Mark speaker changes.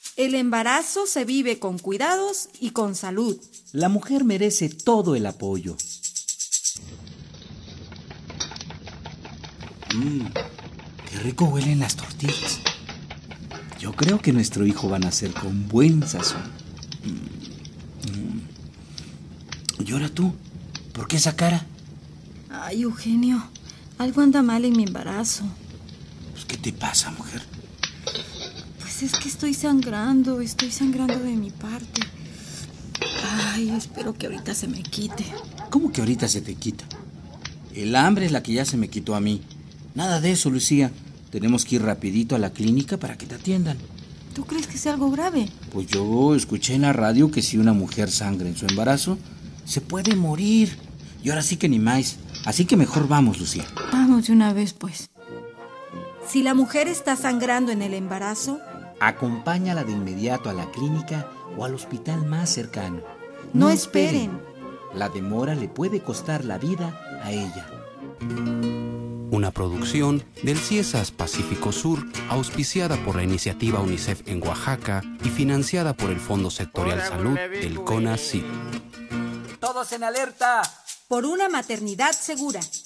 Speaker 1: El embarazo se vive con cuidados y con salud.
Speaker 2: La mujer merece todo el apoyo. Qué rico huelen las tortillas. Yo creo que nuestro hijo va a nacer con buen sazón. ¿Y ahora tú? ¿Por qué esa cara?
Speaker 1: Ay, Eugenio, algo anda mal en mi embarazo.
Speaker 2: Pues, ¿qué te pasa, mujer?
Speaker 1: Pues es que estoy sangrando de mi parte. Ay, espero que ahorita se me quite.
Speaker 2: ¿Cómo que ahorita se te quita? El hambre es la que ya se me quitó a mí. Nada de eso, Lucía. Tenemos que ir rapidito a la clínica para que te atiendan.
Speaker 1: ¿Tú crees que sea algo grave?
Speaker 2: Pues yo escuché en la radio que si una mujer sangra en su embarazo, se puede morir. Y ahora sí que ni más. Así que mejor vamos, Lucía.
Speaker 1: Vamos de una vez, pues. Si la mujer está sangrando en el embarazo,
Speaker 2: acompáñala de inmediato a la clínica o al hospital más cercano.
Speaker 1: No esperen.
Speaker 2: La demora le puede costar la vida a ella.
Speaker 3: Una producción del CIESAS Pacífico Sur, auspiciada por la iniciativa UNICEF en Oaxaca y financiada por el Fondo Sectorial Salud del CONACYT.
Speaker 2: ¡Todos en alerta!
Speaker 1: Por una maternidad segura.